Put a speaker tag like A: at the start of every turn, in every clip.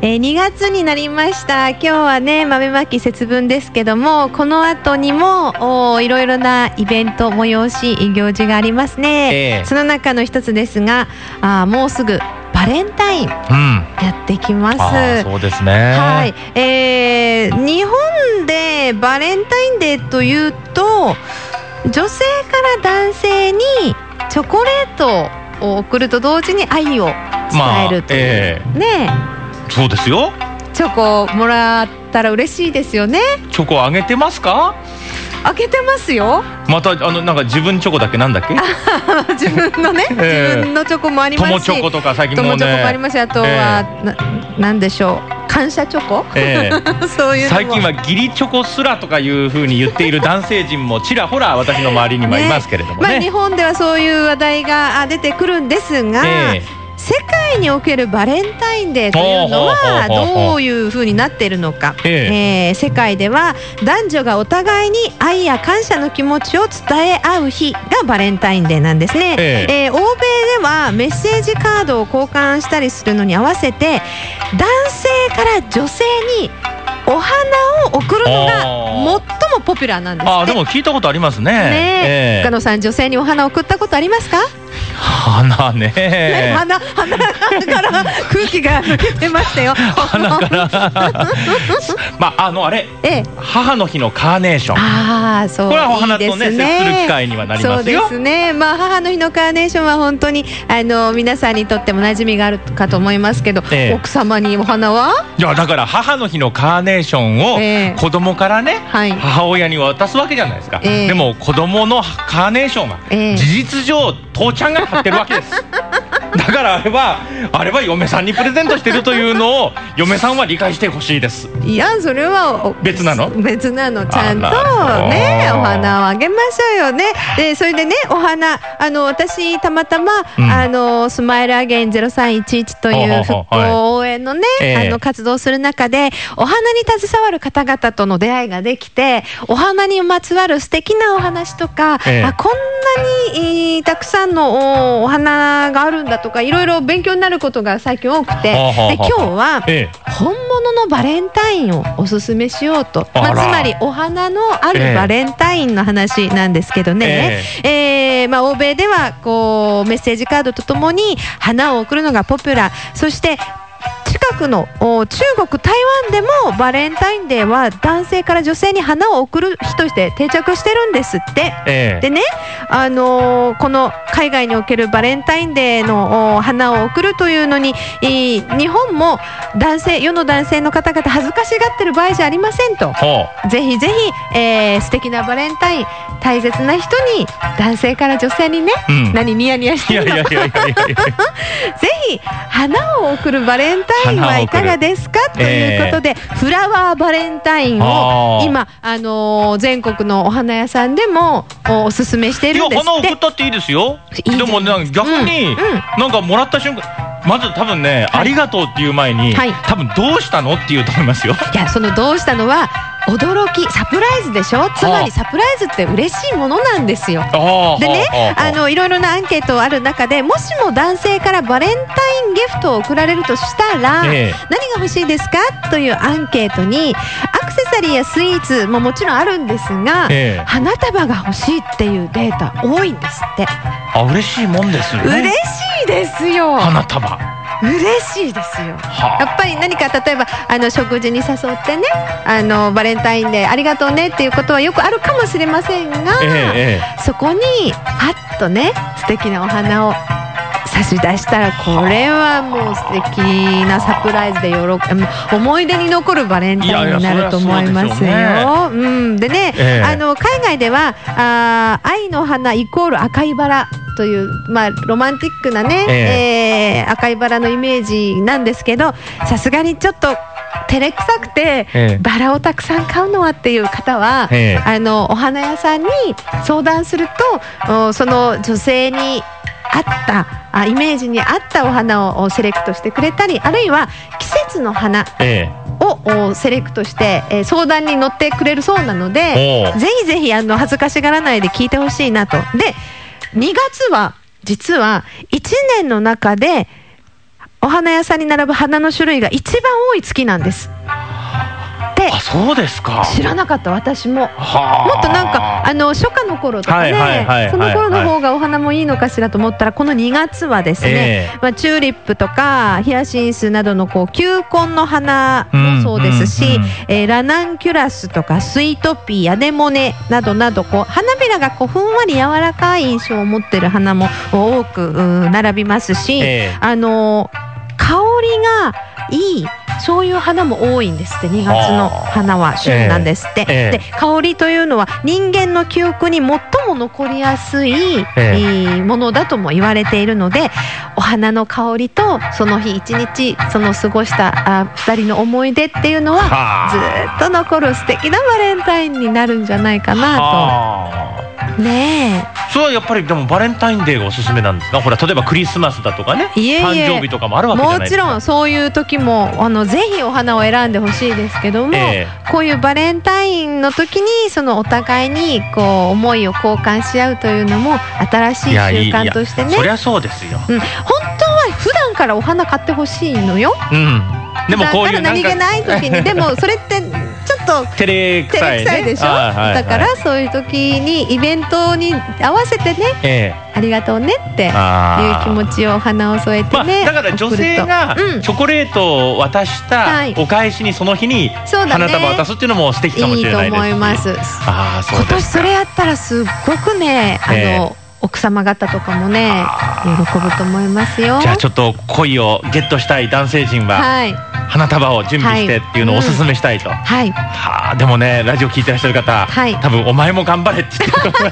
A: 2月になりました。今日はね、豆まき節分ですけども、この後にもいろいろなイベント、催し、行事がありますね。その中の一つですが、もうすぐバレンタインやってきます。
B: そうですね。
A: はい。日本でバレンタインデーというと、女性から男性にチョコレートを送ると同時に愛を伝えるという、ね。
B: そうですよ。
A: チョコもらったら嬉しいですよね。
B: チョコあげてますか？
A: あげてますよ。
B: またなんか自分チョコだっけ、なんだっけ
A: 自分のね、自分のチョコもありますし、
B: 友チョコとか最近もね、
A: 友チョコもありますし、あとは、なんでしょう、感謝チョコ、そういうのも
B: 最近は義理チョコすらとかいう風に言っている男性陣もちらほら私の周りにはいますけれどもね。
A: 日本ではそういう話題が出てくるんですが、世界におけるバレンタインデーというのはどういう風になっているのか、世界では男女がお互いに愛や感謝の気持ちを伝え合う日がバレンタインデーなんですね。欧米ではメッセージカードを交換したりするのに合わせて、男性から女性にお花を送るのが最もポピュラーなんですって。
B: でも聞いたことありますね。
A: 深野さん、女性にお花を送ったことありますか？
B: 花ね、
A: 花から空気が抜けてましたよ。
B: 花からあれ、母の日のカーネーション、そう、これはお花とね、接する機会にはなりますよ。
A: そうですね。母の日のカーネーションは本当に皆さんにとっても馴染みがあるかと思いますけど、奥様にお花は？いや、
B: だから母の日のカーネーションを子供からね、母親に渡すわけじゃないですか。でも子供のカーネーションは事実上父ちゃんが買ってるわけです。だからあれは嫁さんにプレゼントしてるというのを嫁さんは理解してほしいです。
A: いや、それは別なの。ちゃんとね、お花をあげましょうよね。で、それでね、お花、私たまたまスマイルアゲイン0311という復興応援のね、活動する中でお花に携わる方々との出会いができて、お花にまつわる素敵なお話とか、こんなにたくさんのお花があるんだとか、いろいろ勉強になることが最近多くて、で今日は本物のバレンタインをおすすめしようと、つまりお花のあるバレンタインの話なんですけどね、欧米ではこうメッセージカードとともに花を贈るのがポピュラー。そして近くの中国、台湾でもバレンタインデーは男性から女性に花を贈る日として定着してるんですって。でね、この海外におけるバレンタインデーの花を贈るというのに、日本も世の男性の方々恥ずかしがってる場合じゃありませんと、ぜひぜひ、素敵なバレンタイン、大切な人に男性から女性にね、何ニヤニヤしてるのぜひ花を贈るバレンタインはいかがですかということで、フラワーバレンタインを今全国のお花屋さんでもおすすめしているんですって。
B: 花を贈ったっていいですよ。でも逆になんかもらった瞬間、まず多分ね、ありがとうっていう前に、多分どうしたのって言うと思いますよ。
A: いや、そのどうしたのは驚き、サプライズでしょ。つまりサプライズって嬉しいものなんですよ。でね、いろいろなアンケートある中で、もしも男性からバレンタインギフトを贈られるとしたら、何が欲しいですかというアンケートに、アクセサリーやスイーツももちろんあるんですが、花束が欲しいっていうデータ多いんですって。
B: 嬉しいもんですね。
A: 嬉しいですよ、
B: 花束。
A: 嬉しいですよ。やっぱり何か例えば食事に誘ってね、バレンタインでありがとうねっていうことはよくあるかもしれませんが、そこにパッとね、素敵なお花を差し出したら、これはもう素敵なサプライズで思い出に残るバレンタインになると思いますよ。でね、海外では愛の花イコール赤いバラという、ロマンティックなね、赤いバラのイメージなんですけど、さすがにちょっと照れくさくて、バラをたくさん買うのはっていう方は、お花屋さんに相談すると、その女性に合ったイメージに合ったお花をセレクトしてくれたり、あるいは季節の花をセレクトして、相談に乗ってくれるそうなので、ぜひぜひ恥ずかしがらないで聞いてほしいなと。で、2月は実は1年の中でお花屋さんに並ぶ花の種類が一番多い月なんです。
B: あ、そうですか。
A: 知らなかった。私ももっとなんか初夏の頃とかね、その頃の方がお花もいいのかしらと思ったら、この2月はですね、チューリップとかヒヤシンスなどの球根の花もそうですし、ラナンキュラスとかスイートピー、アネモネなどなど花びらがふんわり柔らかい印象を持っている花も多く並びますし、香りがいい、そういう花も多いんですって。2月の花は旬なんですって。で、香りというのは人間の記憶に最も残りやすいものだとも言われているので、お花の香りとその日一日過ごした2人の思い出っていうのはずっと残る素敵なバレンタインになるんじゃないかなと。ねえ、
B: それはやっぱりでもバレンタインデーがおすすめなんですか？ほら、例えばクリスマスだとかね、誕生日とかもあるわけじゃないですか。
A: もちろんそういう時もぜひお花を選んでほしいですけども、こういうバレンタインの時にお互いに思いを交換し合うというのも新しい習慣としてね。
B: そりゃそうですよ。
A: 本当は普段からお花買ってほしいのよ。
B: でもこういう
A: 何気ない時にでもそれってちょっと
B: 照れくさい
A: でしょ。だからそういう時にイベントに合わせてね、ありがとうねっていう気持ちをお花を添えてね、
B: だから女性がチョコレートを渡したお返しにその日に花束を渡すっていうのも素敵かもしれないです。いいと思います。今年それやったらすっごくね、奥様方とかもね喜ぶと思いますよ。じゃあちょっと恋をゲットしたい男性陣は花束を準備してっていうのをおすすめしたいと。でもね、ラジオ聞いてらっしゃる方、多分お前も頑張れって言ってると思い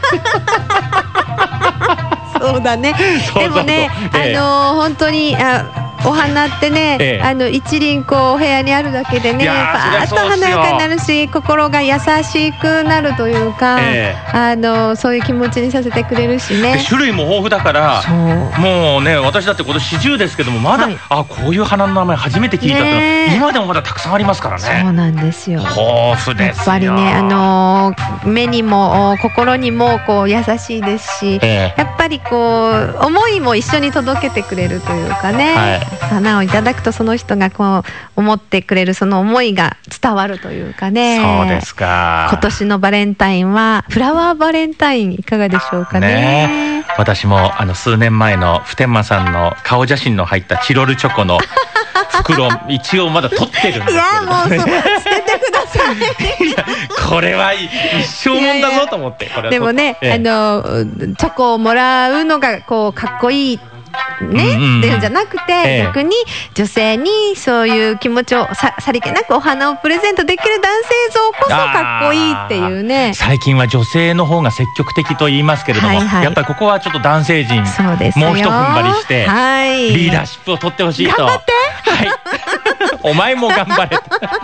B: ます。そうだね。でもね、本当にお花ってね、一輪お部屋にあるだけでね、パーッと華やかになるし、心が優しくなるというか、そういう気持ちにさせてくれるしね。種類も豊富だから、もうね、私だって今年40ですけども、まだこういう花の名前初めて聞いたって今でもまだたくさんありますからね。そうなんですよ。豊富ですよ。やっぱりね、目にも心にも優しいですし、やっぱり思いも一緒に届けてくれるというかね。花をいただくとその人が思ってくれるその思いが伝わるというかね。そうですか。今年のバレンタインはフラワーバレンタインいかがでしょうかね。私も数年前の普天間さんの顔写真の入ったチロルチョコの袋一応まだ取ってるんですけど、いやもう捨ててください。これは一生もんだぞと思って。でもね、チョコをもらうのがかっこいいね、っていうんじゃなくて、逆に女性にそういう気持ちをさりげなくお花をプレゼントできる男性像こそかっこいいっていうね。最近は女性の方が積極的と言いますけれども、やっぱりここはちょっと男性陣もう一踏ん張りしてリーダーシップを取ってほしいと。頑張って、お前も頑張れ。